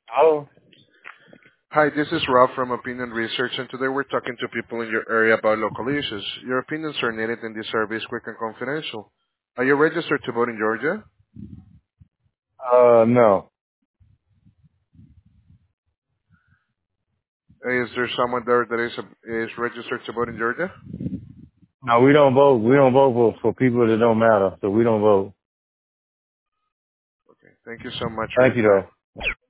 Oh, Hi, this is Rob from Opinion Research, and today we're talking to people in your area about local issues. Your opinions are needed in this survey is quick and confidential. Are you registered to vote in Georgia? no. Is there someone there that is registered to vote in Georgia? No, we don't vote. We don't vote for people that don't matter, so we don't vote. Okay, thank you so much for Thank your you, time. though.